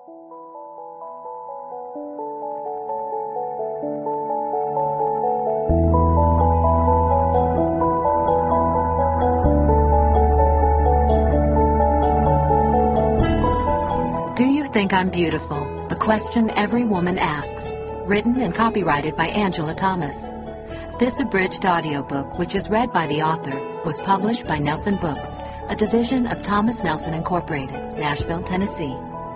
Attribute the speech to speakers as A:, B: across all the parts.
A: Do you think I'm beautiful? The question every woman asks. Written and copyrighted by Angela Thomas. This abridged audiobook, which is read by the author, was published by Nelson Books, a division of Thomas Nelson Incorporated, Nashville, Tennessee.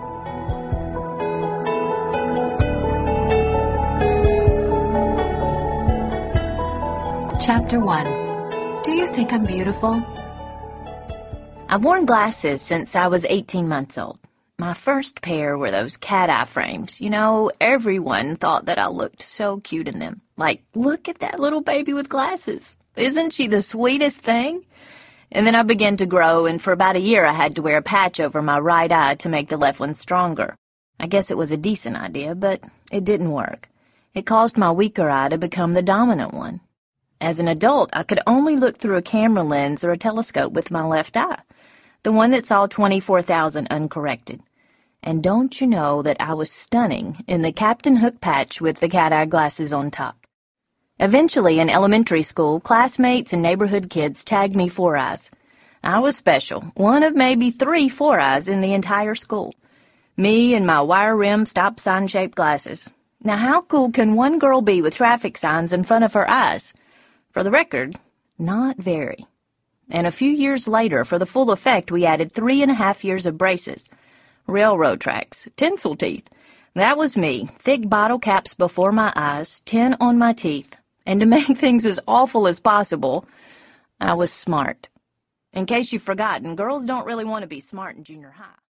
A: Chapter 1. Do you think I'm beautiful?
B: I've worn glasses since I was 18 months old. My first pair were those cat-eye frames. You know, everyone thought that I looked so cute in them. Like, look at that little baby with glasses. Isn't she the sweetest thing? And then I began to grow, and for about a year I had to wear a patch over my right eye to make the left one stronger. I guess it was a decent idea, but it didn't work. It caused my weaker eye to become the dominant one. As an adult, I could only look through a camera lens or a telescope with my left eye, the one that saw 24,000 uncorrected. And don't you know that I was stunning in the Captain Hook patch with the cat-eye glasses on top. Eventually, in elementary school, classmates and neighborhood kids tagged me Four Eyes. I was special, one of maybe 3 Four Eyes in the entire school. Me and my wire-rimmed stop sign-shaped glasses. Now, how cool can one girl be with traffic signs in front of her eyes? For the record, not very. And a few years later, for the full effect, we added 3.5 years of braces. Railroad tracks, tinsel teeth. That was me, thick bottle caps before my eyes, tin on my teeth. And to make things as awful as possible, I was smart. In case you've forgotten, girls don't really want to be smart in junior high.